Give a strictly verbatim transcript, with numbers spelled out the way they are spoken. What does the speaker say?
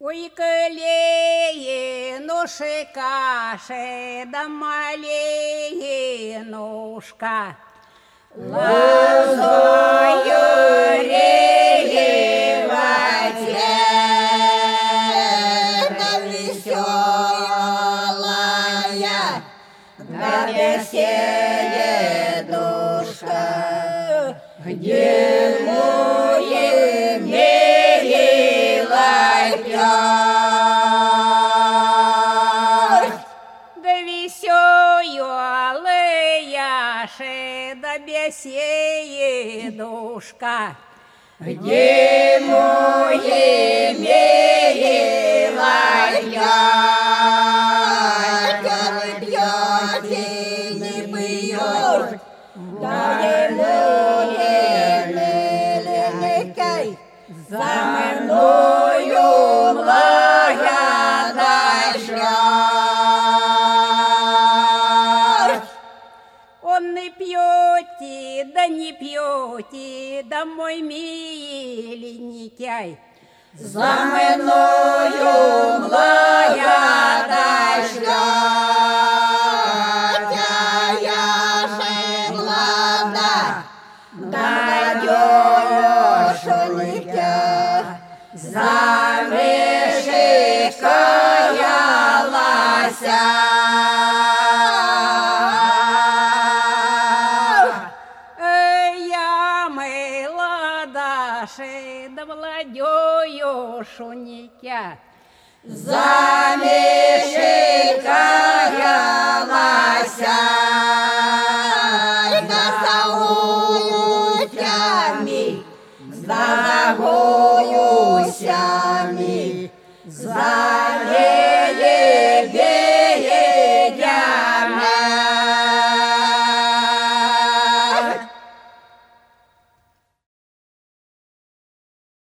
Ой, калеє, каше, да малеє ножка. Лозою реевате, да веселая, да веселье душка, где мое милая пьет, да веселая, да бесее душка, где мое милая пьет, да вы пьете, не пьет, да за мною млая дождь. Он не пьете, да не пьете, да мой миленький, за мною млая дождь. Я же млада, надежненькая, замешкаялася. Я молодаше, да молодежненькая, замешкаялася. За гуюсями, за